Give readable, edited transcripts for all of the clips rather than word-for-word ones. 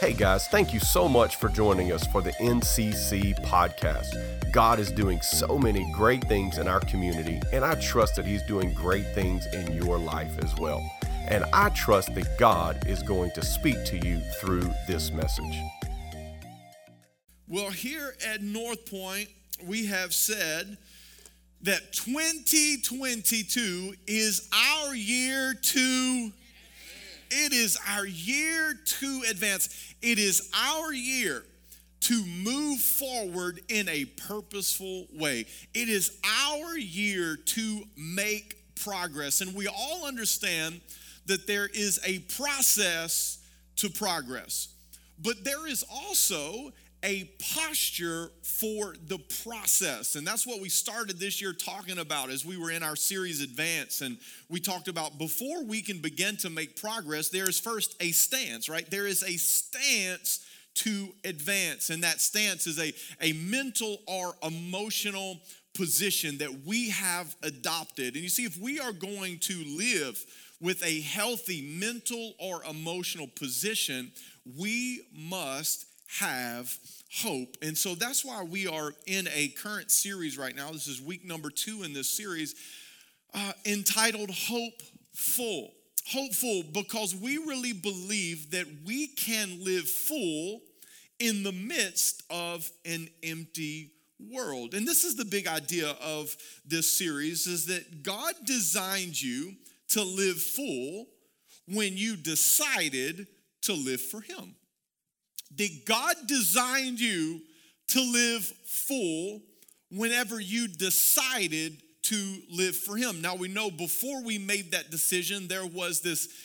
Hey guys, thank you so much for joining us for the NCC podcast. God is doing so many great things in our community, and I trust that He's doing great things in your life as well. And I trust that God is going to speak to you through this message. Well, here at North Point, we have said that 2022 is our year to It is our year to advance. It is our year to move forward in a purposeful way. It is our year to make progress. And we all understand that there is a process to progress. But there is also a posture for the process. And that's what we started this year talking about as we were in our series Advance. And we talked about before we can begin to make progress, there is first a stance, right? There is a stance to advance. And that stance is a mental or emotional position that we have adopted. And you see, if we are going to live with a healthy mental or emotional position, we must have hope. And so that's why we are in a current series right now. This is week number 2 in this series entitled Hopeful. Hopeful because we really believe that we can live full in the midst of an empty world. And this is the big idea of this series, is that God designed you to live full when you decided to live for Him. That God designed you to live full whenever you decided to live for Him. Now we know before we made that decision, there was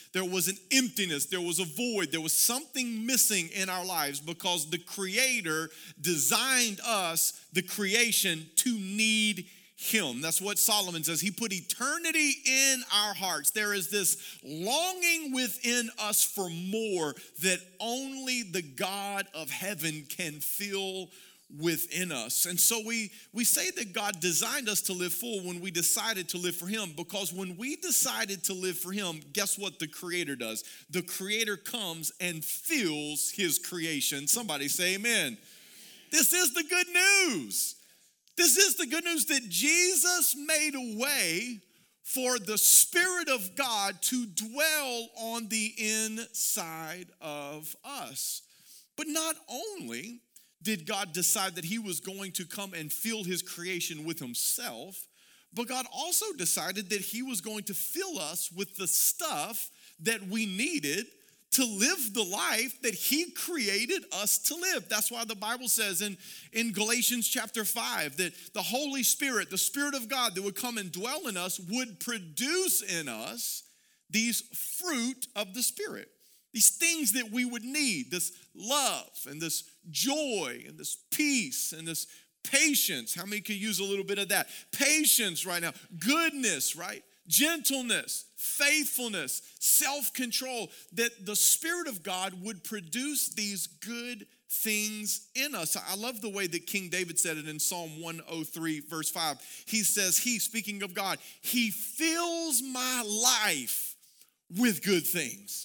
an emptiness, there was a void, there was something missing in our lives because the Creator designed us, the creation, to need Him. That's what Solomon says. He put eternity in our hearts. There is this longing within us for more that only the God of heaven can fill within us. And so we say that God designed us to live full when we decided to live for Him, because when we decided to live for Him, guess what the Creator does? The Creator comes and fills His creation. Somebody say amen. This is the good news. This is the good news that Jesus made a way for the Spirit of God to dwell on the inside of us. But not only did God decide that He was going to come and fill His creation with Himself, but God also decided that He was going to fill us with the stuff that we needed to live the life that He created us to live. That's why the Bible says in Galatians chapter 5 that the Holy Spirit, the Spirit of God that would come and dwell in us, would produce in us these fruit of the Spirit. These things that we would need, this love and this joy and this peace and this patience. How many could use a little bit of that? Patience right now. Goodness, right? Gentleness, faithfulness, self-control, that the Spirit of God would produce these good things in us. I love the way that King David said it in Psalm 103, verse 5. He says, speaking of God, He fills my life with good things.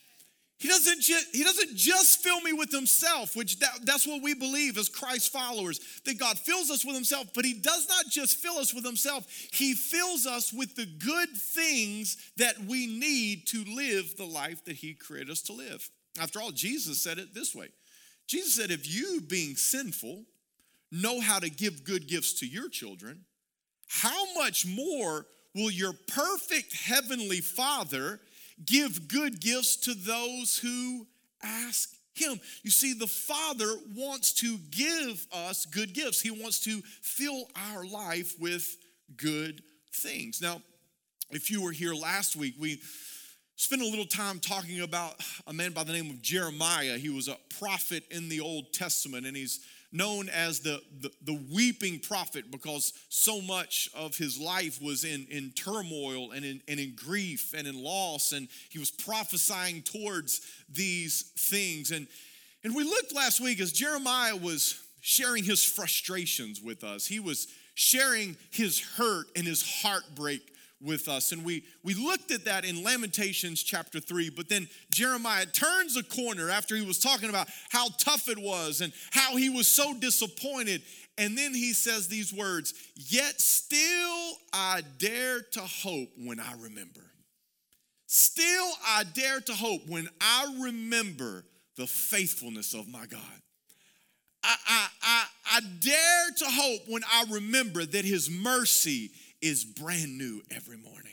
He doesn't just fill me with Himself, which that's what we believe as Christ followers, that God fills us with Himself, but He does not just fill us with Himself. He fills us with the good things that we need to live the life that He created us to live. After all, Jesus said it this way. Jesus said, if you, being sinful, know how to give good gifts to your children, how much more will your perfect heavenly Father give good gifts to those who ask Him? You see, the Father wants to give us good gifts. He wants to fill our life with good things. Now, if you were here last week, we spent a little time talking about a man by the name of Jeremiah. He was a prophet in the Old Testament, and he's known as the weeping prophet because so much of his life was in turmoil and in grief and in loss, and he was prophesying towards these things. And we looked last week as Jeremiah was sharing his frustrations with us. He was sharing his hurt and his heartbreak with us. And we looked at that in Lamentations chapter 3, but then Jeremiah turns a corner after he was talking about how tough it was and how he was so disappointed. And then he says these words, "Yet still I dare to hope when I remember." Still I dare to hope when I remember the faithfulness of my God. I dare to hope when I remember that his mercy is brand new every morning.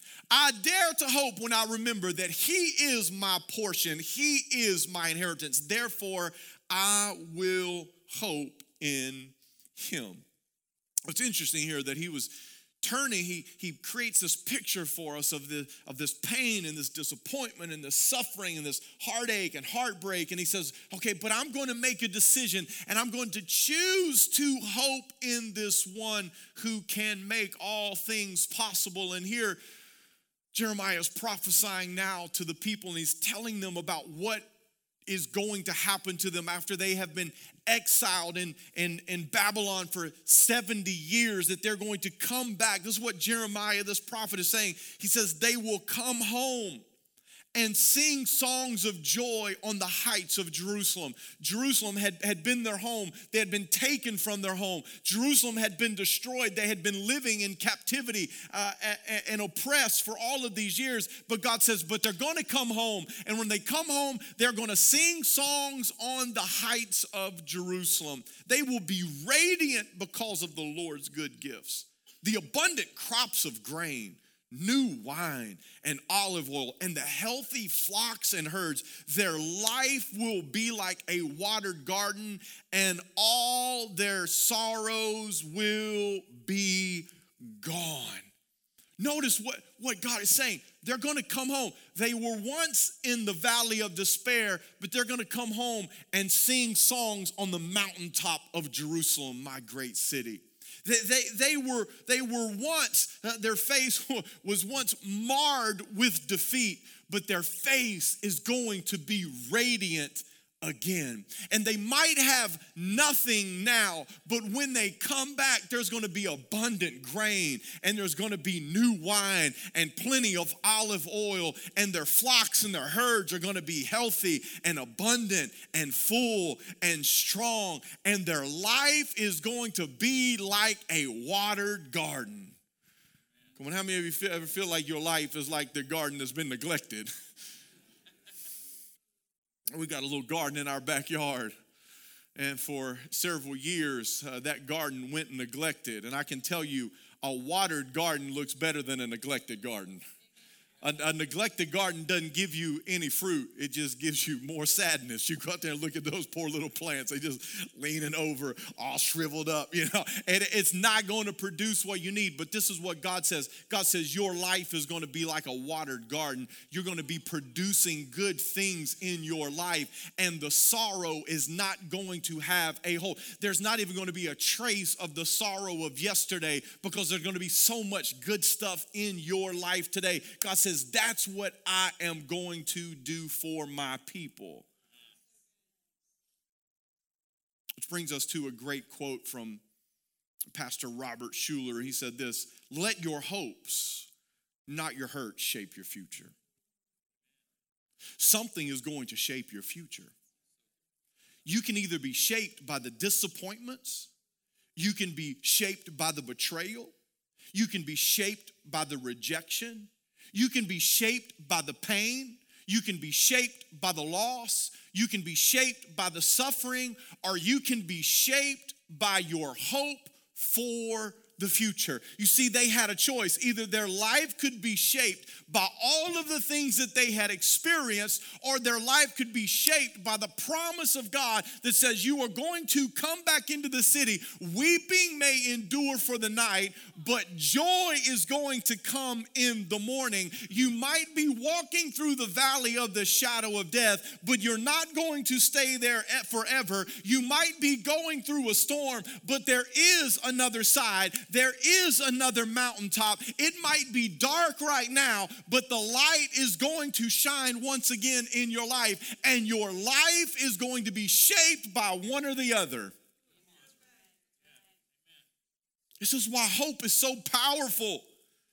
I dare to hope when I remember that he is my portion. He is my inheritance. Therefore, I will hope in him. It's interesting here that he was turning, he creates this picture for us of this pain and this disappointment and this suffering and this heartache and heartbreak. And he says, okay, but I'm going to make a decision and I'm going to choose to hope in this one who can make all things possible. And here, Jeremiah is prophesying now to the people, and he's telling them about what is going to happen to them after they have been exiled in Babylon for 70 years, that they're going to come back. This is what Jeremiah, this prophet, is saying. He says, they will come home and sing songs of joy on the heights of Jerusalem. Jerusalem had been their home. They had been taken from their home. Jerusalem had been destroyed. They had been living in captivity and oppressed for all of these years. But God says, but they're going to come home. And when they come home, they're going to sing songs on the heights of Jerusalem. They will be radiant because of the Lord's good gifts. The abundant crops of grain, new wine and olive oil, and the healthy flocks and herds. Their life will be like a watered garden, and all their sorrows will be gone. Notice what God is saying. They're going to come home. They were once in the valley of despair, but they're going to come home and sing songs on the mountaintop of Jerusalem, my great city. They were once, their face was once marred with defeat, but their face is going to be radiant again. And they might have nothing now, but when they come back, there's going to be abundant grain, and there's going to be new wine and plenty of olive oil, and their flocks and their herds are going to be healthy and abundant and full and strong, and their life is going to be like a watered garden. Come on, how many of you ever feel like your life is like the garden that's been neglected? We got a little garden in our backyard, and for several years, that garden went neglected. And I can tell you, a watered garden looks better than a neglected garden. A neglected garden doesn't give you any fruit. It just gives you more sadness. You go out there and look at those poor little plants. They just leaning over, all shriveled up, and it's not going to produce what you need. But this is what God says. God says your life is going to be like a watered garden. You're going to be producing good things in your life, and the sorrow is not going to have a hold. There's not even going to be a trace of the sorrow of yesterday, because there's going to be so much good stuff in your life today. God says, that's what I am going to do for my people. Which brings us to a great quote from Pastor Robert Schuller. He said this: let your hopes, not your hurts, shape your future. Something is going to shape your future. You can either be shaped by the disappointments, you can be shaped by the betrayal, you can be shaped by the rejection, you can be shaped by the pain, you can be shaped by the loss, you can be shaped by the suffering, or you can be shaped by your hope for the future. You see, they had a choice. Either their life could be shaped by all of the things that they had experienced, or their life could be shaped by the promise of God that says you are going to come back into the city. Weeping may endure for the night, but joy is going to come in the morning. You might be walking through the valley of the shadow of death, but you're not going to stay there forever. You might be going through a storm, but there is another side. There is another mountaintop. It might be dark right now, but the light is going to shine once again in your life, and your life is going to be shaped by one or the other. This is why hope is so powerful.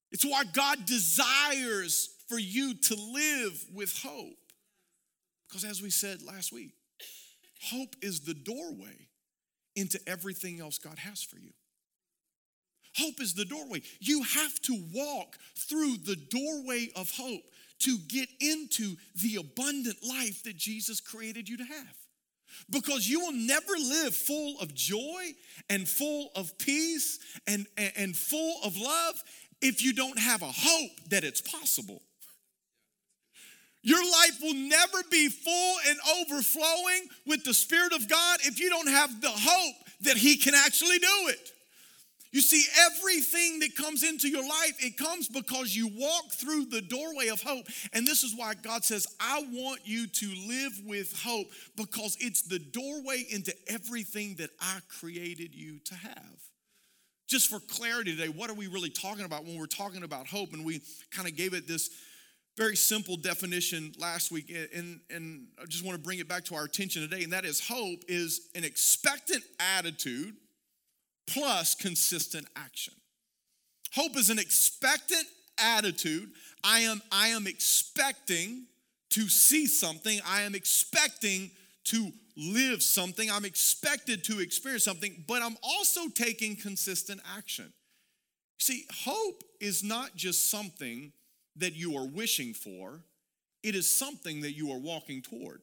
It's why God desires for you to live with hope. Because as we said last week, hope is the doorway into everything else God has for you. Hope is the doorway. You have to walk through the doorway of hope to get into the abundant life that Jesus created you to have. Because you will never live full of joy and full of peace and full of love if you don't have a hope that it's possible. Your life will never be full and overflowing with the Spirit of God if you don't have the hope that He can actually do it. You see, everything that comes into your life, it comes because you walk through the doorway of hope. And this is why God says, I want you to live with hope, because it's the doorway into everything that I created you to have. Just for clarity today, what are we really talking about when we're talking about hope? And we kind of gave it this very simple definition last week, and I just want to bring it back to our attention today, and that is hope is an expectant attitude plus consistent action. Hope is an expectant attitude. I am expecting to see something. I am expecting to live something. I'm expected to experience something, but I'm also taking consistent action. See, hope is not just something that you are wishing for. It is something that you are walking toward.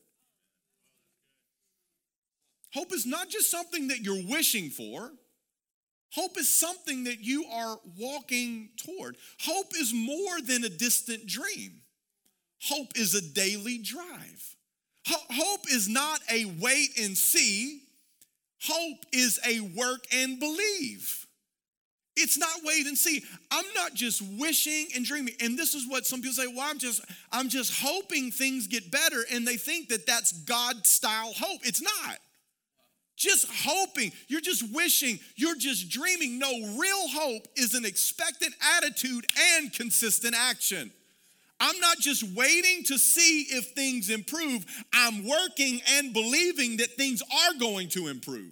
Hope is not just something that you're wishing for. Hope is something that you are walking toward. Hope is more than a distant dream. Hope is a daily drive. Hope is not a wait and see. Hope is a work and believe. It's not wait and see. I'm not just wishing and dreaming. And this is what some people say, well, I'm just hoping things get better. And they think that that's God-style hope. It's not. Just hoping, you're just wishing, you're just dreaming. No, real hope is an expectant attitude and consistent action. I'm not just waiting to see if things improve. I'm working and believing that things are going to improve.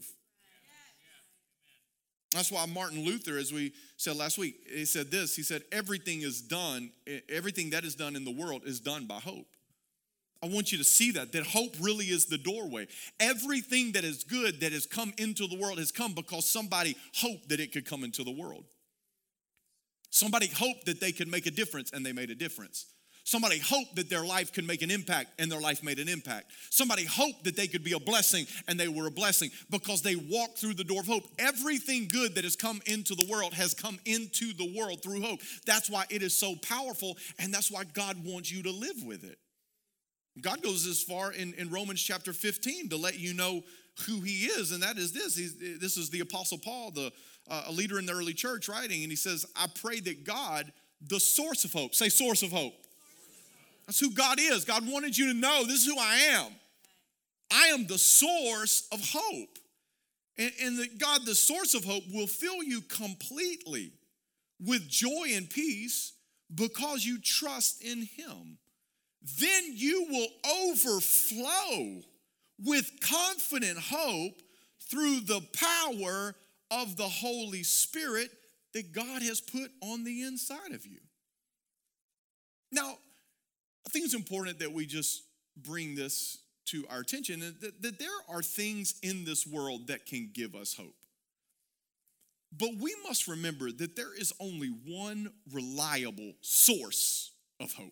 That's why Martin Luther, as we said last week, he said this, he said, everything that is done in the world is done by hope. I want you to see that hope really is the doorway. Everything that is good that has come into the world has come because somebody hoped that it could come into the world. Somebody hoped that they could make a difference, and they made a difference. Somebody hoped that their life could make an impact, and their life made an impact. Somebody hoped that they could be a blessing, and they were a blessing because they walked through the door of hope. Everything good that has come into the world has come into the world through hope. That's why it is so powerful, and that's why God wants you to live with it. God goes as far in Romans chapter 15 to let you know who He is, and that is this. This is the Apostle Paul, a leader in the early church, writing, and he says, I pray that God, the source of hope, say source of hope. That's who God is. God wanted you to know this is who I am. I am the source of hope. And that God, the source of hope, will fill you completely with joy and peace because you trust in Him. Then you will overflow with confident hope through the power of the Holy Spirit that God has put on the inside of you. Now, I think it's important that we just bring this to our attention, that there are things in this world that can give us hope. But we must remember that there is only one reliable source of hope.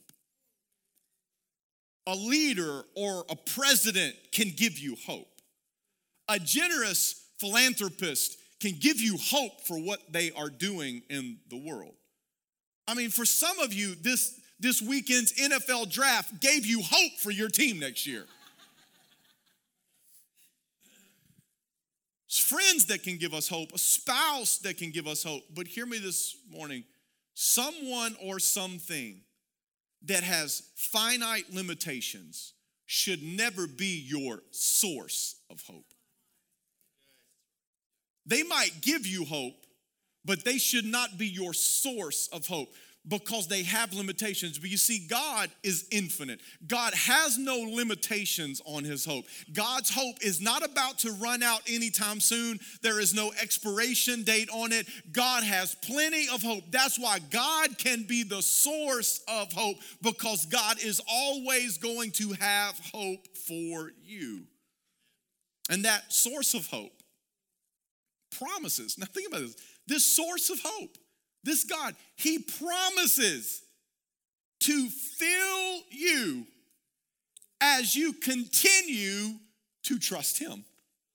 A leader or a president can give you hope. A generous philanthropist can give you hope for what they are doing in the world. I mean, for some of you, this weekend's NFL draft gave you hope for your team next year. It's friends that can give us hope, a spouse that can give us hope. But hear me this morning, someone or something that has finite limitations should never be your source of hope. They might give you hope, but they should not be your source of hope. because they have limitations. But you see, God is infinite. God has no limitations on his hope. God's hope is not about to run out anytime soon. There is no expiration date on it. God has plenty of hope. That's why God can be the source of hope, because God is always going to have hope for you. And that source of hope promises. Now think about this. This source of hope, this God, he promises to fill you as you continue to trust him.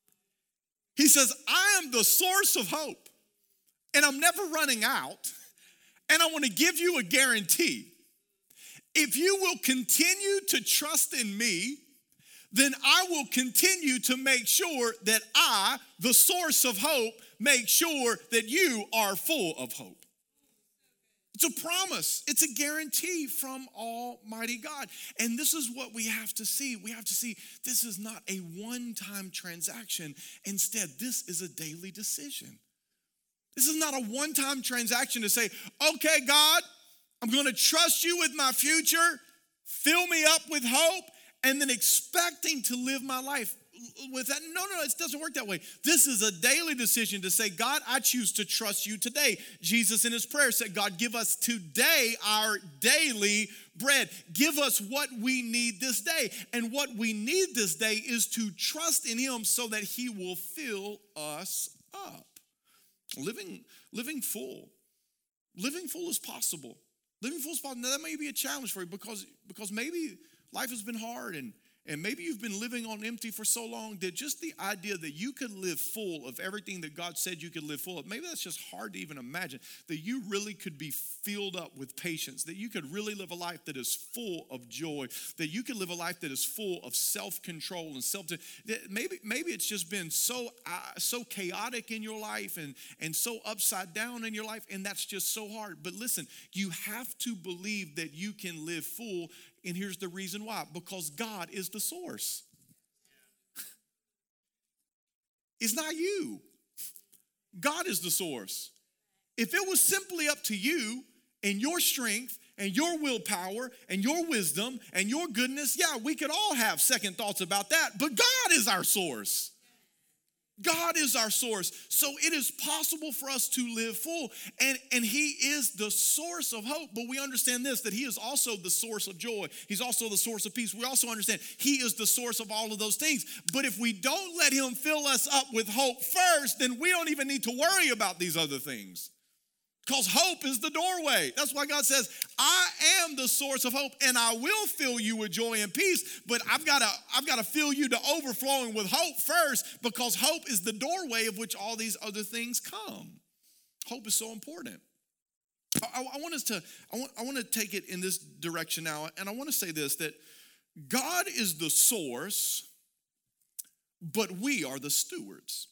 He says, I am the source of hope, and I'm never running out, and I want to give you a guarantee. If you will continue to trust in me, then I will continue to make sure that I, the source of hope, make sure that you are full of hope. It's a promise. It's a guarantee from Almighty God. And this is what we have to see. We have to see this is not a one-time transaction. Instead, this is a daily decision. This is not a one-time transaction to say, okay, God, I'm going to trust you with my future. Fill me up with hope. And then expecting to live my life with that. No, it doesn't work that way. This is a daily decision to say, God, I choose to trust you today. Jesus in his prayer said, God, give us today our daily bread. Give us what we need this day. And what we need this day is to trust in him so that he will fill us up. Living full. Living full is possible. Living full is possible. Now, that may be a challenge for you because maybe life has been hard and maybe you've been living on empty for so long that just the idea that you could live full of everything that God said you could live full of, maybe that's just hard to even imagine, that you really could be filled up with patience, that you could really live a life that is full of joy, that you could live a life that is full of self-control and maybe it's just been so chaotic in your life and so upside down in your life, and that's just so hard. But listen, you have to believe that you can live full. And here's the reason why. Because God is the source. It's not you. God is the source. If it was simply up to you and your strength and your willpower and your wisdom and your goodness, yeah, we could all have second thoughts about that. But God is our source. God is our source. So it is possible for us to live full. And he is the source of hope. But we understand this, that he is also the source of joy. He's also the source of peace. We also understand he is the source of all of those things. But if we don't let him fill us up with hope first, then we don't even need to worry about these other things. Because hope is the doorway. That's why God says, I am the source of hope, and I will fill you with joy and peace, but I've got to fill you to overflowing with hope first, because hope is the doorway of which all these other things come. Hope is so important. I want to take it in this direction now, and I want to say this, that God is the source, but we are the stewards.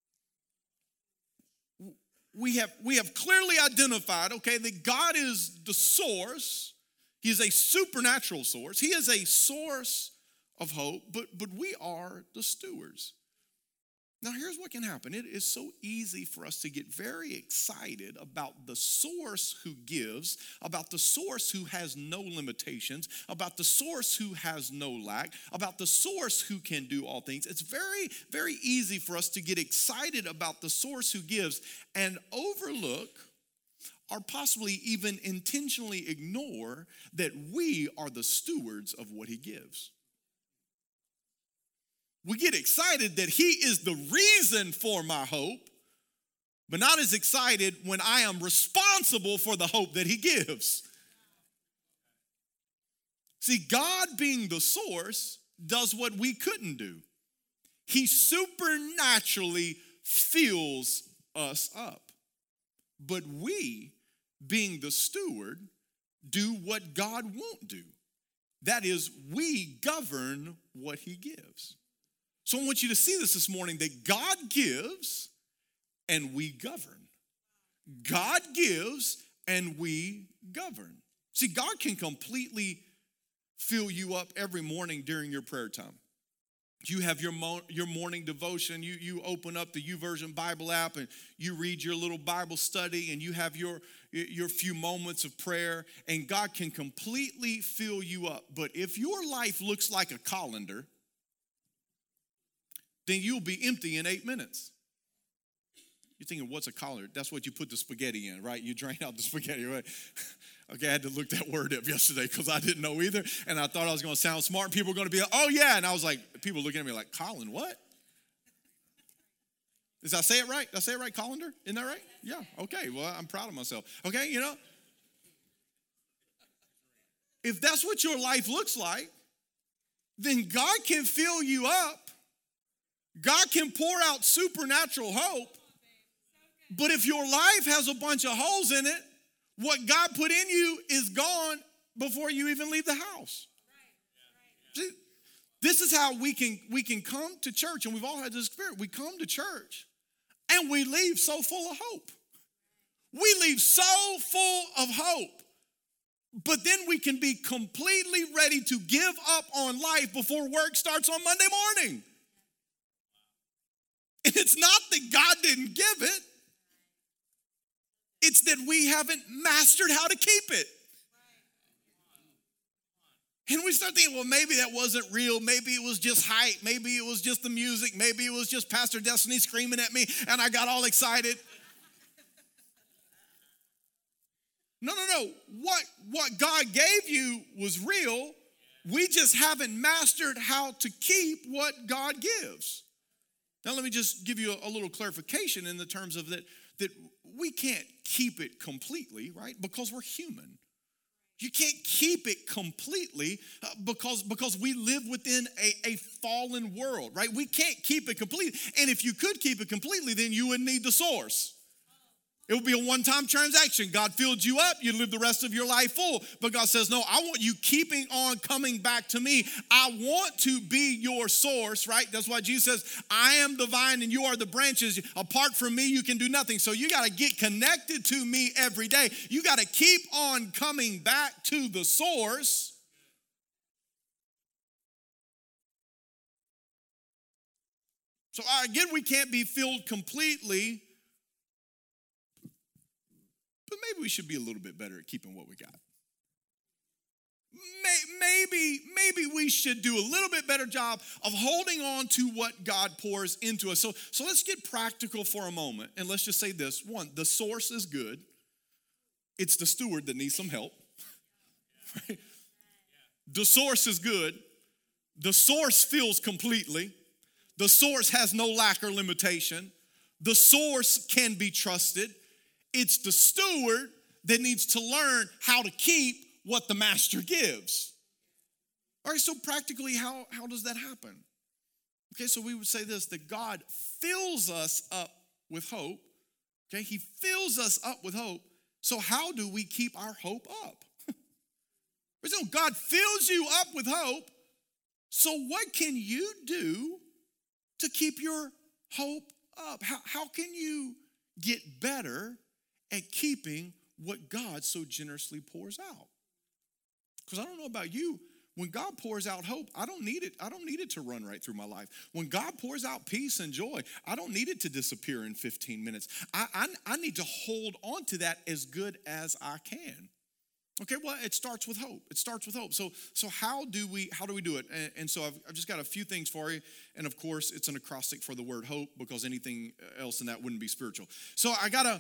We have clearly identified, okay, that God is the source. He is a supernatural source. He is a source of hope, but we are the stewards. Now, here's what can happen. It is so easy for us to get very excited about the source who gives, about the source who has no limitations, about the source who has no lack, about the source who can do all things. It's very, very easy for us to get excited about the source who gives and overlook or possibly even intentionally ignore that we are the stewards of what he gives. We get excited that he is the reason for my hope, but not as excited when I am responsible for the hope that he gives. See, God being the source does what we couldn't do. He supernaturally fills us up. But we, being the steward, do what God won't do. That is, we govern what he gives. So I want you to see this morning, that God gives and we govern. God gives and we govern. See, God can completely fill you up every morning during your prayer time. You have your morning devotion. You open up the YouVersion Bible app and you read your little Bible study and you have your few moments of prayer, and God can completely fill you up. But if your life looks like a colander, then you'll be empty in 8 minutes. You're thinking, what's a colander? That's what you put the spaghetti in, right? You drain out the spaghetti, right? Okay, I had to look that word up yesterday because I didn't know either. And I thought I was going to sound smart. People were going to be like, oh, yeah. And I was like, people looking at me like, Colin, what? Did I say it right? Did I say it right, colander? Isn't that right? Yeah, okay. Well, I'm proud of myself. Okay, if that's what your life looks like, then God can fill you up. God can pour out supernatural hope. But if your life has a bunch of holes in it, what God put in you is gone before you even leave the house. See, this is how we can come to church, and we've all had this experience. We come to church, and we leave so full of hope. We leave so full of hope. But then we can be completely ready to give up on life before work starts on Monday morning. And it's not that God didn't give it. It's that we haven't mastered how to keep it. And we start thinking, well, maybe that wasn't real. Maybe it was just hype. Maybe it was just the music. Maybe it was just Pastor Destiny screaming at me and I got all excited. No. What God gave you was real. We just haven't mastered how to keep what God gives. Now, let me just give you a little clarification in the terms of that we can't keep it completely, right? Because we're human. You can't keep it completely because we live within a fallen world, right? We can't keep it completely. And if you could keep it completely, then you would need the source. It would be a one-time transaction. God filled you up. You live the rest of your life full. But God says, no, I want you keeping on coming back to me. I want to be your source, right? That's why Jesus says, I am the vine and you are the branches. Apart from me, you can do nothing. So you got to get connected to me every day. You got to keep on coming back to the source. So again, we can't be filled completely. But maybe we should be a little bit better at keeping what we got. Maybe we should do a little bit better job of holding on to what God pours into us. So let's get practical for a moment. And let's just say this. One, the source is good. It's the steward that needs some help. Right? The source is good. The source fills completely. The source has no lack or limitation. The source can be trusted. It's the steward that needs to learn how to keep what the master gives. All right, so practically, how does that happen? Okay, so we would say this, that God fills us up with hope. Okay, he fills us up with hope. So how do we keep our hope up? So God fills you up with hope. So what can you do to keep your hope up? How can you get better at keeping what God so generously pours out? Because I don't know about you, when God pours out hope, I don't need it to run right through my life. When God pours out peace and joy, I don't need it to disappear in 15 minutes. I need to hold on to that as good as I can. Okay, well, it starts with hope. It starts with hope. So how do we do it? And so I've just got a few things for you. And of course, it's an acrostic for the word hope, because anything else than that wouldn't be spiritual. So I gotta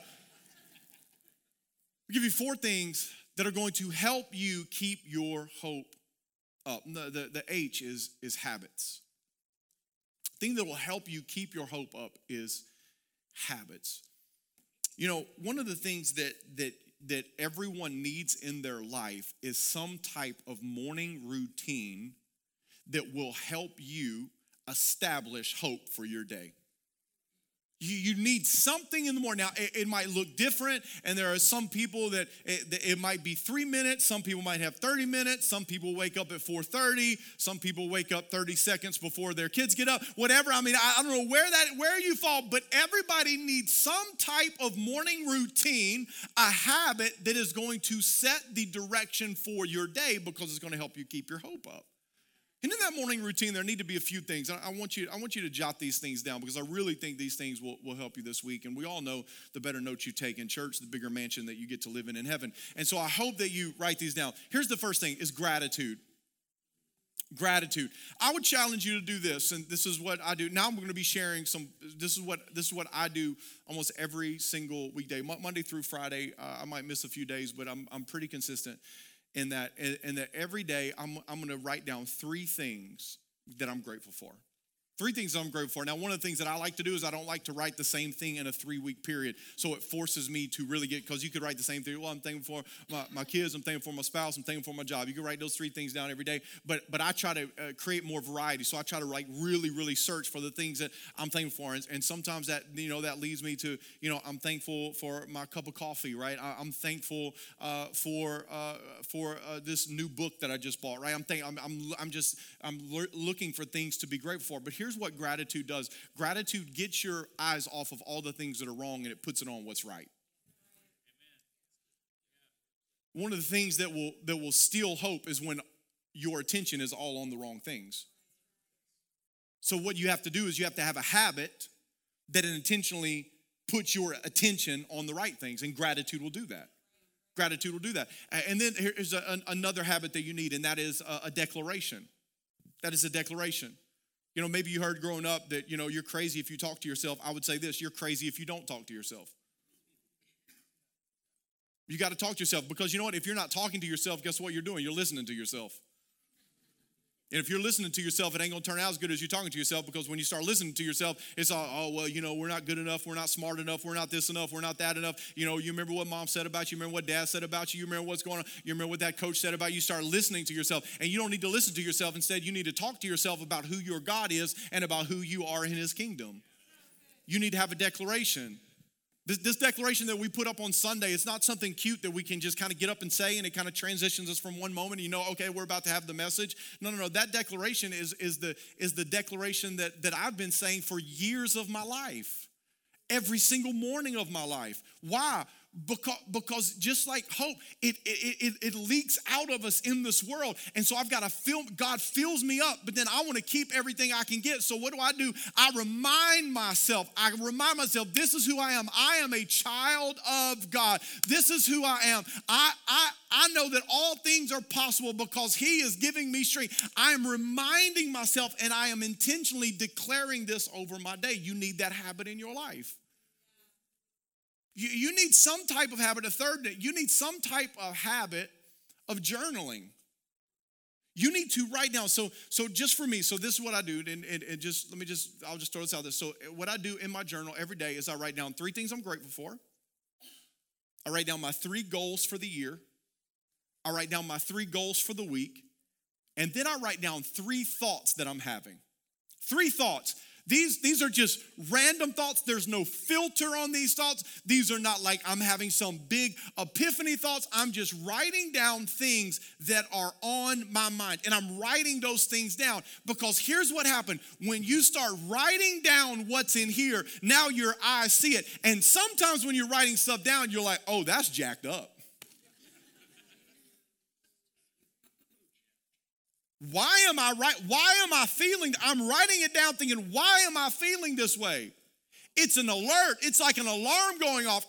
give you 4 things that are going to help you keep your hope up. The H is habits. The thing that will help you keep your hope up is habits. You know, one of the things that everyone needs in their life is some type of morning routine that will help you establish hope for your day. You need something in the morning. Now, it might look different, and there are some people that it might be 3 minutes. Some people might have 30 minutes. Some people wake up at 4:30. Some people wake up 30 seconds before their kids get up. Whatever. I mean, I don't know where you fall, but everybody needs some type of morning routine, a habit that is going to set the direction for your day, because it's going to help you keep your hope up. And in that morning routine, there need to be a few things. I want you to jot these things down because I really think these things will help you this week. And we all know the better notes you take in church, the bigger mansion that you get to live in heaven. And so I hope that you write these down. Here's the first thing is gratitude. Gratitude. I would challenge you to do this, and this is what I do. Now I'm going to be sharing this is what I do almost every single weekday, Monday through Friday. I might miss a few days, but I'm pretty consistent in that. And that every day I'm going to write down 3 things that I'm grateful for. 3 things I'm grateful for. Now, one of the things that I like to do is I don't like to write the same thing in a 3-week period. So it forces me to really because you could write the same thing. Well, I'm thankful for my kids. I'm thankful for my spouse. I'm thankful for my job. You can write those 3 things down every day. But I try to create more variety. So I try to really search for the things that I'm thankful for. And sometimes that, that leads me to, I'm thankful for my cup of coffee, right? I'm thankful for this new book that I just bought, right? I'm looking for things to be grateful for. But here's what gratitude does. Gratitude gets your eyes off of all the things that are wrong and it puts it on what's right. One of the things that will steal hope is when your attention is all on the wrong things. So what you have to do is you have to have a habit that intentionally puts your attention on the right things, and gratitude will do that. Gratitude will do that. And then here's another habit that you need, and that is a declaration. That is a declaration. Maybe you heard growing up that, you're crazy if you talk to yourself. I would say this, you're crazy if you don't talk to yourself. You got to talk to yourself because you know what? If you're not talking to yourself, guess what you're doing? You're listening to yourself. And if you're listening to yourself, it ain't going to turn out as good as you're talking to yourself because when you start listening to yourself, it's all, we're not good enough. We're not smart enough. We're not this enough. We're not that enough. You remember what mom said about you. You remember what dad said about you. You remember what's going on. You remember what that coach said about you. You start listening to yourself. And you don't need to listen to yourself. Instead, you need to talk to yourself about who your God is and about who you are in his kingdom. You need to have a declaration. This declaration that we put up on Sunday, it's not something cute that we can just kind of get up and say and it kind of transitions us from one moment. Okay, we're about to have the message. No. That declaration is the declaration that I've been saying for years of my life. Every single morning of my life. Why? Because just like hope, it leaks out of us in this world. And so I've got to God fills me up, but then I want to keep everything I can get. So what do? I remind myself, this is who I am. I am a child of God. This is who I am. I know that all things are possible because he is giving me strength. I am reminding myself and I am intentionally declaring this over my day. You need that habit in your life. You need some type of habit. You need some type of habit of journaling. You need to write down. So just for me, so this is what I do, and I'll just throw this out there. So what I do in my journal every day is I write down 3 things I'm grateful for. I write down my 3 goals for the year. I write down my 3 goals for the week. And then I write down 3 thoughts that I'm having. 3 thoughts. These are just random thoughts. There's no filter on these thoughts. These are not like I'm having some big epiphany thoughts. I'm just writing down things that are on my mind. And I'm writing those things down because here's what happened. When you start writing down what's in here, now your eyes see it. And sometimes when you're writing stuff down, you're like, oh, that's jacked up. Why am I feeling? I'm writing it down thinking, why am I feeling this way? It's an alert. It's like an alarm going off.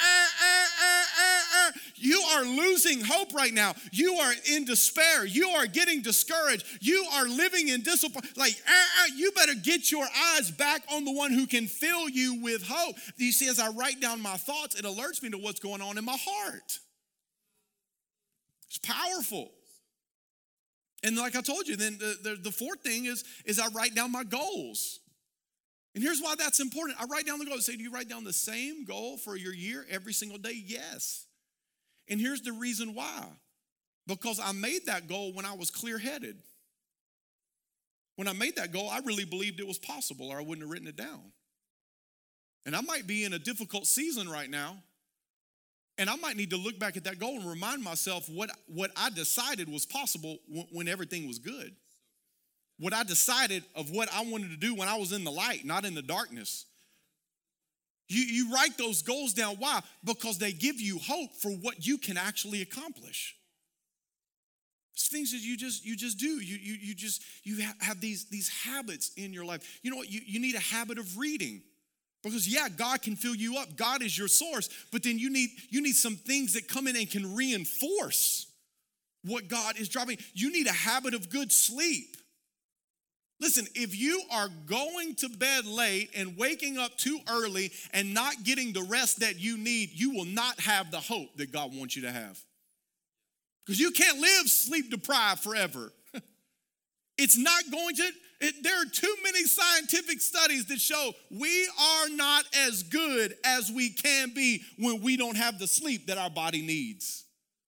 You are losing hope right now. You are in despair. You are getting discouraged. You are living in disappointment. You better get your eyes back on the one who can fill you with hope. You see, as I write down my thoughts, it alerts me to what's going on in my heart. It's powerful. And like I told you, then the 4th thing is I write down my goals. And here's why that's important. I write down the goals. Say, do you write down the same goal for your year every single day? Yes. And here's the reason why. Because I made that goal when I was clear-headed. When I made that goal, I really believed it was possible or I wouldn't have written it down. And I might be in a difficult season right now. And I might need to look back at that goal and remind myself what I decided was possible when everything was good. What I decided of what I wanted to do when I was in the light, not in the darkness. You write those goals down. Why? Because they give you hope for what you can actually accomplish. It's things that you just do. You have these habits in your life. You know what? You need a habit of reading. Because God can fill you up. God is your source. But then you need some things that come in and can reinforce what God is driving. You need a habit of good sleep. Listen, if you are going to bed late and waking up too early and not getting the rest that you need, you will not have the hope that God wants you to have. Because you can't live sleep deprived forever. It's not going to. There are too many scientific studies that show we are not as good as we can be when we don't have the sleep that our body needs.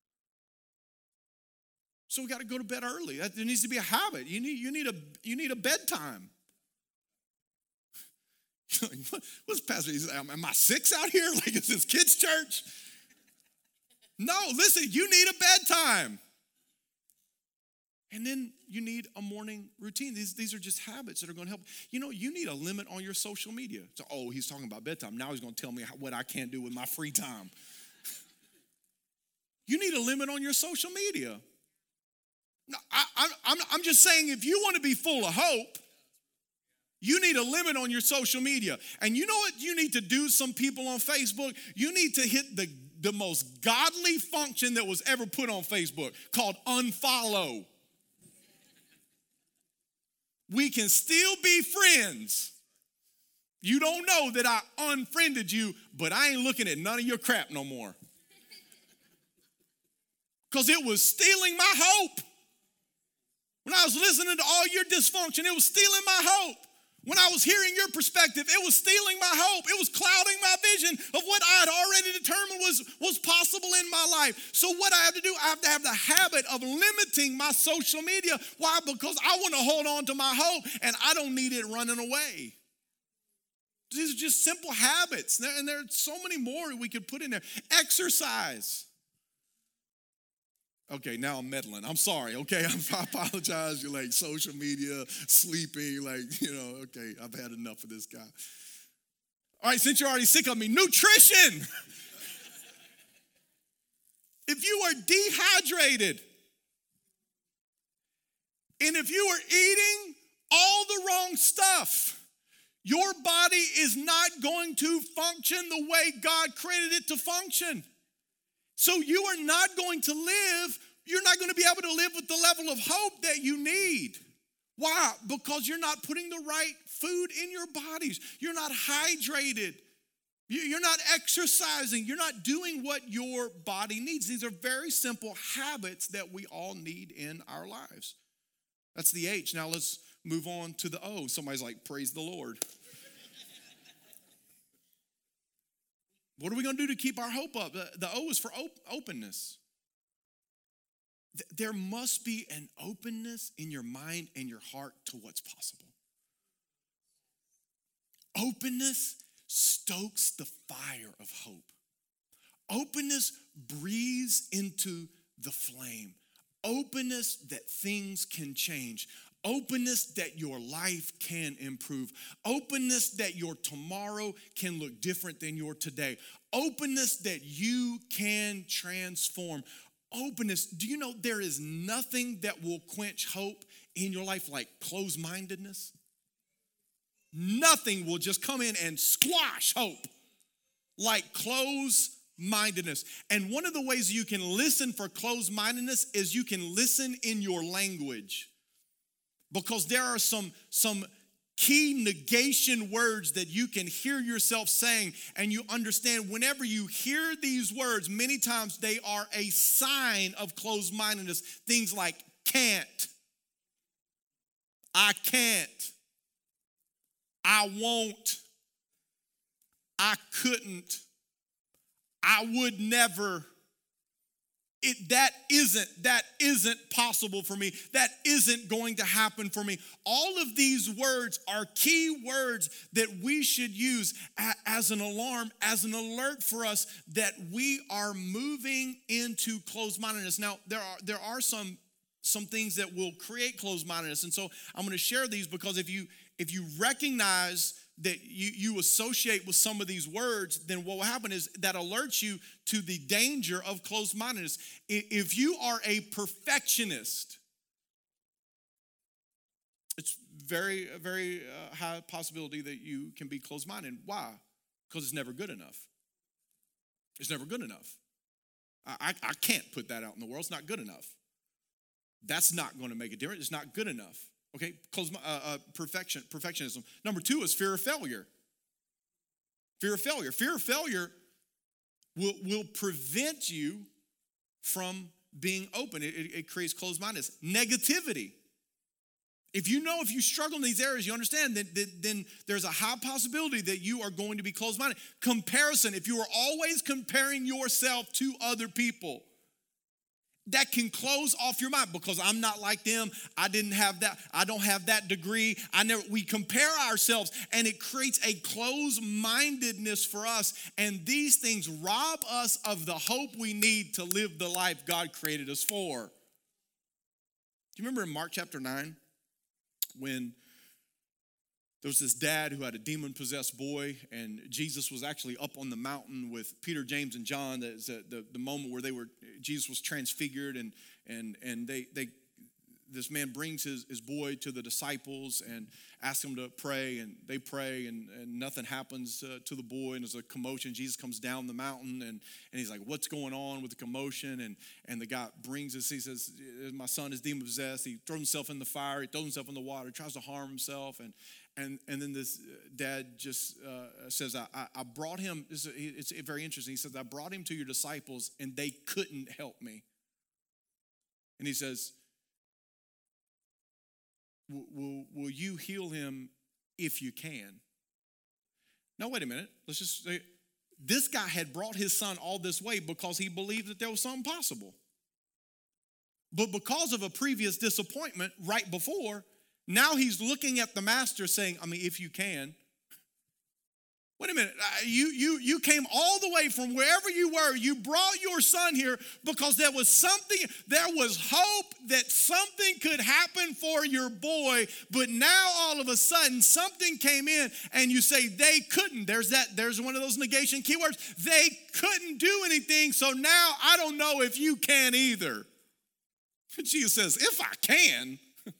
So we got to go to bed early. There needs to be a habit. You need a bedtime. What's Pastor? Am I 6 out here? Like, is this kids' church? No, listen, you need a bedtime. And then you need a morning routine. These are just habits that are going to help. You need a limit on your social media. So, he's talking about bedtime. Now he's going to tell me what I can't do with my free time. You need a limit on your social media. No, I'm just saying, if you want to be full of hope, you need a limit on your social media. And you know what you need to do, some people on Facebook? You need to hit the most godly function that was ever put on Facebook, called unfollow. We can still be friends. You don't know that I unfriended you, but I ain't looking at none of your crap no more. Because it was stealing my hope. When I was listening to all your dysfunction, it was stealing my hope. When I was hearing your perspective, it was stealing my hope. It was clouding my vision of what I had already determined was possible in my life. So what I have to do, I have to have the habit of limiting my social media. Why? Because I want to hold on to my hope, and I don't need it running away. These are just simple habits, and there are so many more we could put in there. Exercise. Okay, now I'm meddling. I'm sorry, okay? I apologize. You're like social media, sleeping, okay, I've had enough of this guy. All right, since you're already sick of me, nutrition. If you are dehydrated, and if you are eating all the wrong stuff, your body is not going to function the way God created it to function. So you are not going to live, you're not going to be able to live with the level of hope that you need. Why? Because you're not putting the right food in your bodies. You're not hydrated. You're not exercising. You're not doing what your body needs. These are very simple habits that we all need in our lives. That's the H. Now let's move on to the O. Somebody's like, praise the Lord. What are we going to do to keep our hope up? The O is for openness. There must be an openness in your mind and your heart to what's possible. Openness stokes the fire of hope. Openness breathes into the flame. Openness that things can change. Openness that your life can improve. Openness that your tomorrow can look different than your today. Openness that you can transform. Openness. Do you know there is nothing that will quench hope in your life like closed-mindedness? Nothing will just come in and squash hope like closed-mindedness. And one of the ways you can listen for closed-mindedness is you can listen in your language. Because there are some key negation words that you can hear yourself saying, and you understand whenever you hear these words, many times they are a sign of closed-mindedness. Things like can't, I can't, I won't, I couldn't, I would never. That isn't possible for me. That isn't going to happen for me. All of these words are key words that we should use as an alarm, as an alert for us that we are moving into closed-mindedness. Now, there are some some things that will create closed-mindedness. And so I'm going to share these because if you recognize that you associate with some of these words, then what will happen is that alerts you to the danger of closed-mindedness. If you are a perfectionist, it's very high possibility that you can be closed-minded. Why? Because it's never good enough. It's never good enough. I can't put that out in the world. It's not good enough. That's not going to make a difference. It's not good enough. Okay, perfectionism. Number 2 is fear of failure. Fear of failure. Fear of failure will prevent you from being open. It creates closed-mindedness. Negativity. If you struggle in these areas, you understand then there's a high possibility that you are going to be closed-minded. Comparison. If you are always comparing yourself to other people, that can close off your mind because I'm not like them. I didn't have that. I don't have that degree. We compare ourselves and it creates a closed-mindedness for us. And these things rob us of the hope we need to live the life God created us for. Do you remember in Mark chapter 9 when there was this dad who had a demon-possessed boy, and Jesus was actually up on the mountain with Peter, James, and John. That's the moment where Jesus was transfigured, and this man brings his boy to the disciples and asks them to pray, and they pray, and nothing happens to the boy, and there's a commotion. Jesus comes down the mountain, and he's like, what's going on with the commotion? And the guy brings us, he says, my son is demon-possessed. He throws himself in the fire, he throws himself in the water, tries to harm himself, and then this dad just says, I brought him, it's very interesting, he says, I brought him to your disciples, and they couldn't help me. And he says, will you heal him if you can? Now, wait a minute. Let's just say this guy had brought his son all this way because he believed that there was something possible. But because of a previous disappointment right before, now he's looking at the master saying, if you can. Wait a minute, you came all the way from wherever you were. You brought your son here because there was hope that something could happen for your boy, but now all of a sudden something came in and you say they couldn't. There's one of those negation keywords. They couldn't do anything, so now I don't know if you can either. Jesus says, if I can.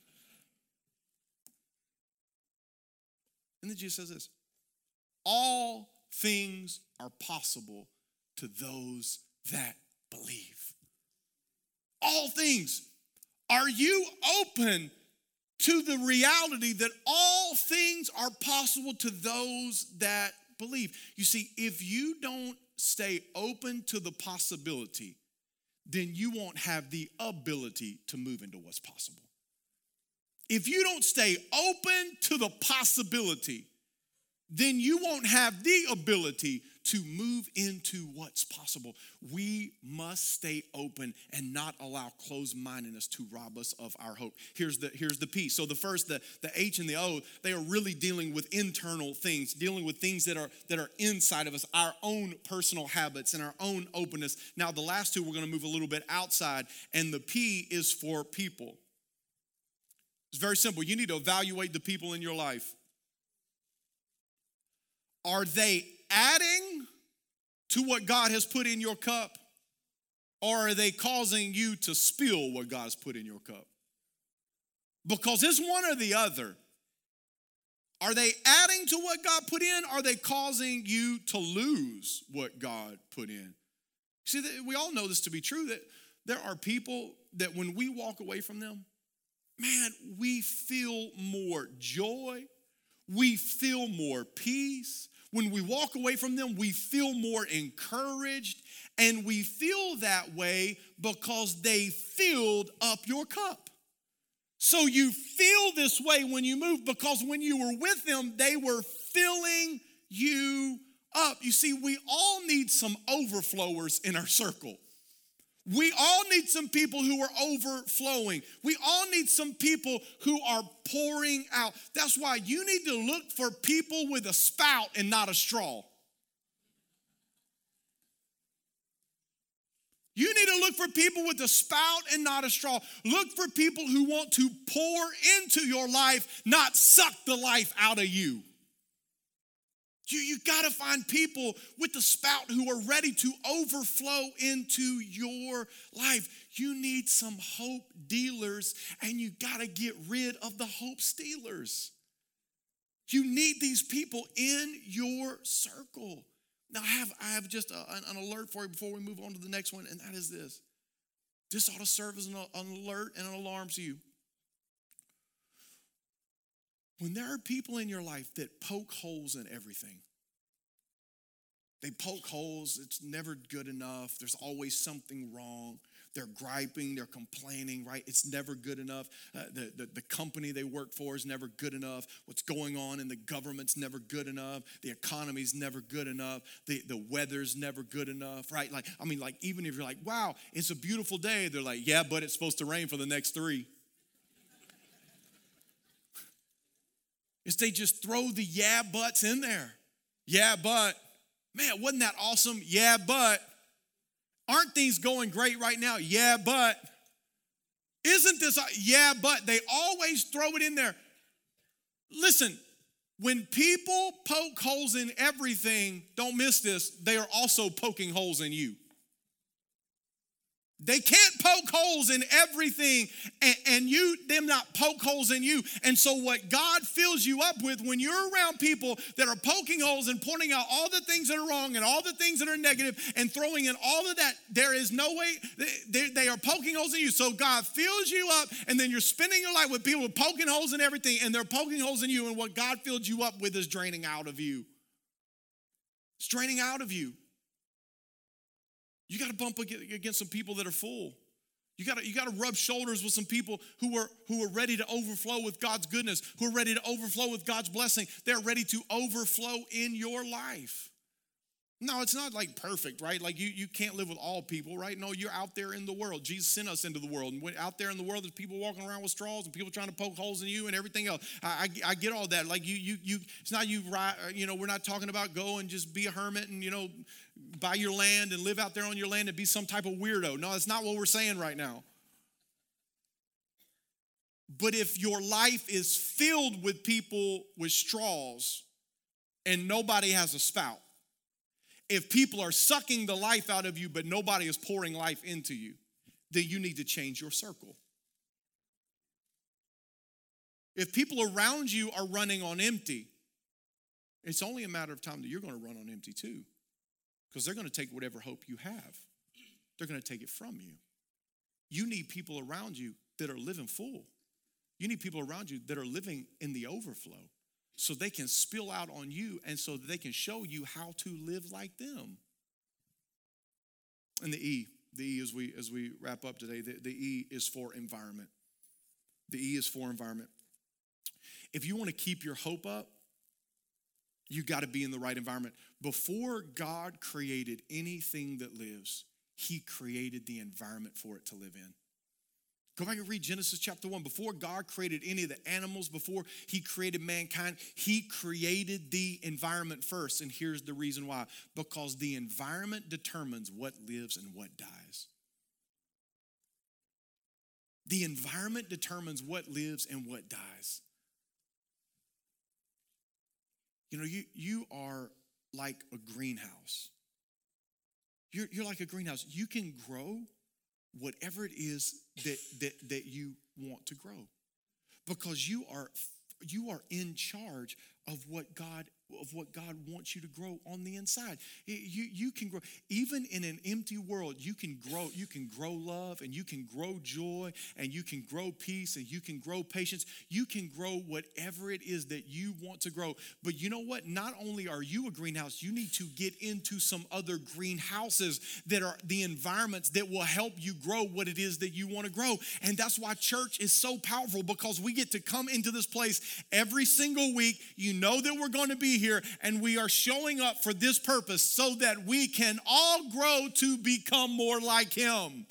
And then Jesus says this. All things are possible to those that believe. All things. Are you open to the reality that all things are possible to those that believe? You see, if you don't stay open to the possibility, then you won't have the ability to move into what's possible. If you don't stay open to the possibility, then you won't have the ability to move into what's possible. We must stay open and not allow closed-mindedness to rob us of our hope. Here's the piece. So the first, the H and the O, they are really dealing with internal things, dealing with things that are inside of us, our own personal habits and our own openness. Now the last two, we're going to move a little bit outside, and the P is for people. It's very simple. You need to evaluate the people in your life. Are they adding to what God has put in your cup, or are they causing you to spill what God has put in your cup? Because it's one or the other. Are they adding to what God put in, or are they causing you to lose what God put in? See, we all know this to be true, that there are people that when we walk away from them, man, we feel more joy, we feel more peace. When we walk away from them, we feel more encouraged, and we feel that way because they filled up your cup. So you feel this way when you move because when you were with them, they were filling you up. You see, we all need some overflowers in our circle. We all need some people who are overflowing. We all need some people who are pouring out. That's why you need to look for people with a spout and not a straw. You need to look for people with a spout and not a straw. Look for people who want to pour into your life, not suck the life out of you. You got to find people with the spout who are ready to overflow into your life. You need some hope dealers, and you got to get rid of the hope stealers. You need these people in your circle. Now, I have just an alert for you before we move on to the next one, and that is this. This ought to serve as an alert and an alarm to you. When there are people in your life that poke holes in everything, they poke holes, it's never good enough, there's always something wrong, they're griping, they're complaining, right? It's never good enough. The company they work for is never good enough. What's going on in the government's never good enough. The economy's never good enough. The weather's never good enough, right? Like even if you're like, wow, it's a beautiful day, they're like, yeah, but it's supposed to rain for the next 3. Is they just throw the yeah buts in there. Yeah, but, man, wasn't that awesome? Yeah, but, aren't things going great right now? Yeah, but, isn't this, yeah, but, they always throw it in there. Listen, when people poke holes in everything, don't miss this, they are also poking holes in you. They can't poke holes in everything and them not poke holes in you. And so what God fills you up with when you're around people that are poking holes and pointing out all the things that are wrong and all the things that are negative and throwing in all of that, there is no way, they are poking holes in you. So God fills you up, and then you're spending your life with people poking holes in everything, and they're poking holes in you, and what God filled you up with is draining out of you. It's draining out of you. You got to bump against some people that are full. You got to rub shoulders with some people who are ready to overflow with God's goodness, who are ready to overflow with God's blessing. They're ready to overflow in your life. No, it's not like perfect, right? Like you can't live with all people, right? No, you're out there in the world. Jesus sent us into the world. And out there in the world, there's people walking around with straws and people trying to poke holes in you and everything else. I get all that. Like it's not we're not talking about go and just be a hermit and, buy your land and live out there on your land and be some type of weirdo. No, that's not what we're saying right now. But if your life is filled with people with straws and nobody has a spout, if people are sucking the life out of you, but nobody is pouring life into you, then you need to change your circle. If people around you are running on empty, it's only a matter of time that you're going to run on empty too, because they're going to take whatever hope you have. They're going to take it from you. You need people around you that are living full. You need people around you that are living in the overflow, so they can spill out on you and so that they can show you how to live like them. And the E as we wrap up today, the E is for environment. The E is for environment. If you want to keep your hope up, you got to be in the right environment. Before God created anything that lives, he created the environment for it to live in. Go back and read Genesis chapter 1. Before God created any of the animals, before he created mankind, he created the environment first. And here's the reason why. Because the environment determines what lives and what dies. The environment determines what lives and what dies. You are like a greenhouse. You're like a greenhouse. You can grow whatever it is that you want to grow, because you are in charge of what God wants you to grow on the inside. You can grow even in an empty world. You can grow love, and you can grow joy, and you can grow peace, and you can grow patience. You can grow whatever it is that you want to grow. But you know what? Not only are you a greenhouse, you need to get into some other greenhouses that are the environments that will help you grow what it is that you want to grow. And that's why church is so powerful, because we get to come into this place every single week. You know that we're going to be here, and we are showing up for this purpose so that we can all grow to become more like him.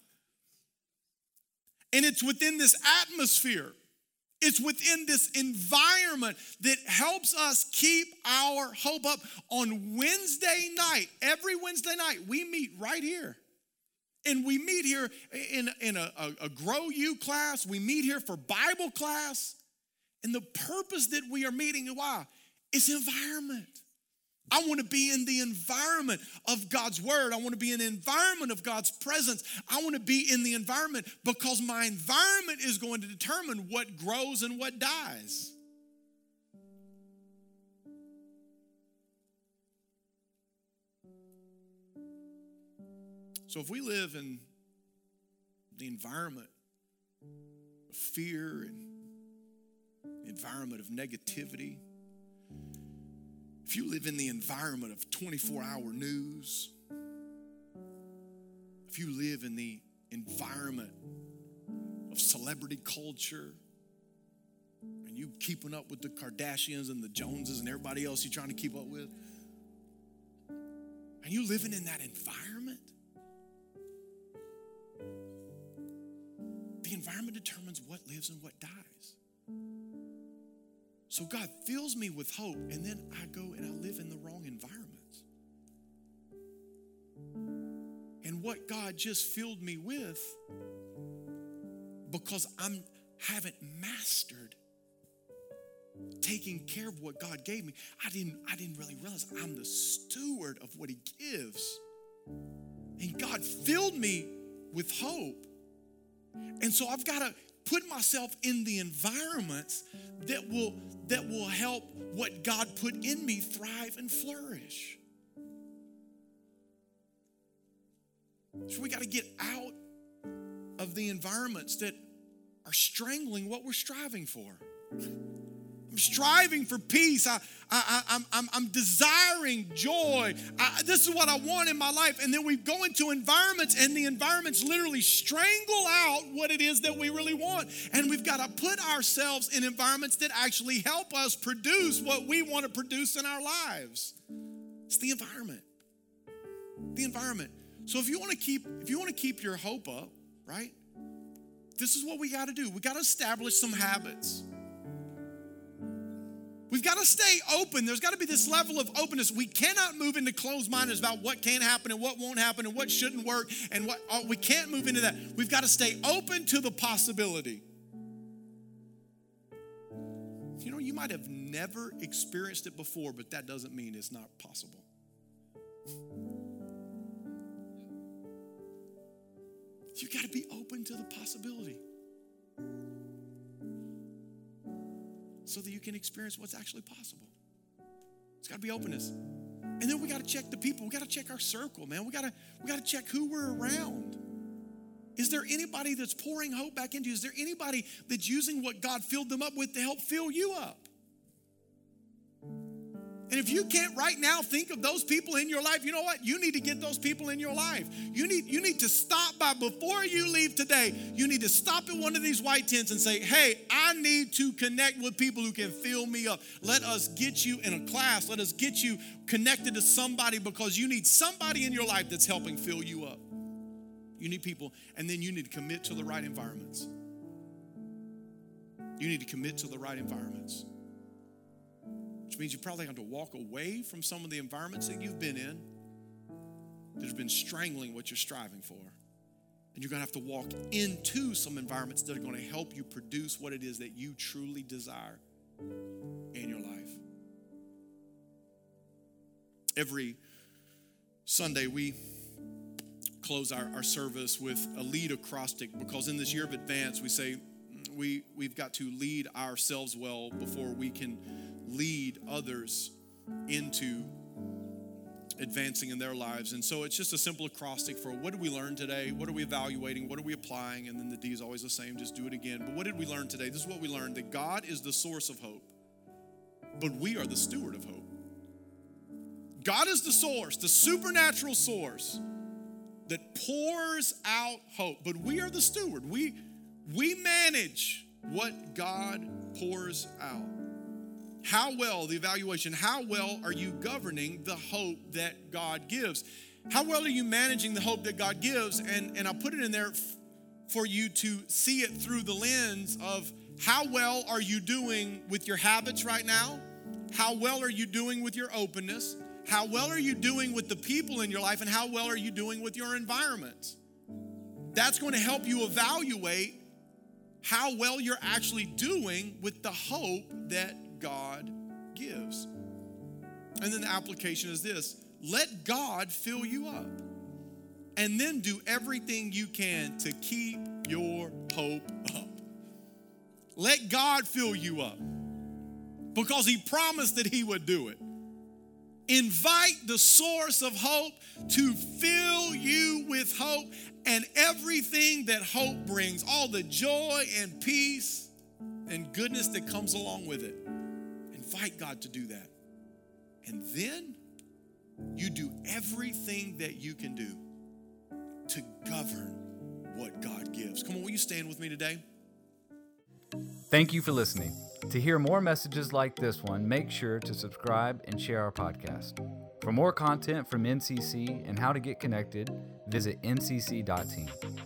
And it's within this atmosphere, it's within this environment that helps us keep our hope up. On Wednesday night, every Wednesday night, we meet right here. And we meet here in a Grow You class. We meet here for Bible class. And the purpose that we are meeting, why? Is environment. I want to be in the environment of God's word. I want to be in the environment of God's presence. I want to be in the environment because my environment is going to determine what grows and what dies. So if we live in the environment of fear and the environment of negativity, if you live in the environment of 24-hour news, if you live in the environment of celebrity culture, and you keeping up with the Kardashians and the Joneses and everybody else you're trying to keep up with, and you living in that environment, the environment determines what lives and what dies. So God fills me with hope, and then I go and I live in the wrong environments. And what God just filled me with, because I haven't mastered taking care of what God gave me, I didn't really realize I'm the steward of what he gives. And God filled me with hope. And so I've got to put myself in the environments that will help what God put in me thrive and flourish. So we got to get out of the environments that are strangling what we're striving for. I'm striving for peace. I'm desiring joy. This is what I want in my life. And then we go into environments, and the environments literally strangle out what it is that we really want. And we've got to put ourselves in environments that actually help us produce what we want to produce in our lives. It's the environment. The environment. So if you want to keep your hope up, right? This is what we got to do. We got to establish some habits. We've got to stay open. There's got to be this level of openness. We cannot move into closed-mindedness about what can happen and what won't happen and what shouldn't work and what we can't move into that. We've got to stay open to the possibility. You know, you might have never experienced it before, but that doesn't mean it's not possible. You got to be open to the possibility, so that you can experience what's actually possible. It's got to be openness. And then we got to check the people. We got to check our circle, man. We got to check who we're around. Is there anybody that's pouring hope back into you? Is there anybody that's using what God filled them up with to help fill you up? And if you can't right now think of those people in your life, you know what? You need to get those people in your life. You need to stop by, before you leave today, you need to stop at one of these white tents and say, hey, I need to connect with people who can fill me up. Let us get you in a class. Let us get you connected to somebody, because you need somebody in your life that's helping fill you up. You need people, and then you need to commit to the right environments. You need to commit to the right environments. Which means you probably have to walk away from some of the environments that you've been in that have been strangling what you're striving for. And you're going to have to walk into some environments that are going to help you produce what it is that you truly desire in your life. Every Sunday, we close our service with a lead acrostic, because in this year of Advance, we say we've got to lead ourselves well before we can lead others into advancing in their lives. And so it's just a simple acrostic for what did we learn today? What are we evaluating? What are we applying? And then the D is always the same, just do it again. But what did we learn today? This is what we learned, that God is the source of hope, but we are the steward of hope. God is the source, the supernatural source that pours out hope, but we are the steward. We manage what God pours out. How well, the evaluation, how well are you governing the hope that God gives? How well are you managing the hope that God gives? And I put it in there for you to see it through the lens of how well are you doing with your habits right now? How well are you doing with your openness? How well are you doing with the people in your life? And how well are you doing with your environment? That's going to help you evaluate how well you're actually doing with the hope that God gives. And then the application is this: let God fill you up. And then do everything you can to keep your hope up. Let God fill you up, because he promised that he would do it. Invite the source of hope to fill you with hope and everything that hope brings, all the joy and peace and goodness that comes along with it. Invite God to do that. And then you do everything that you can do to govern what God gives. Come on, will you stand with me today? Thank you for listening. To hear more messages like this one, make sure to subscribe and share our podcast. For more content from NCC and how to get connected, visit ncc.team.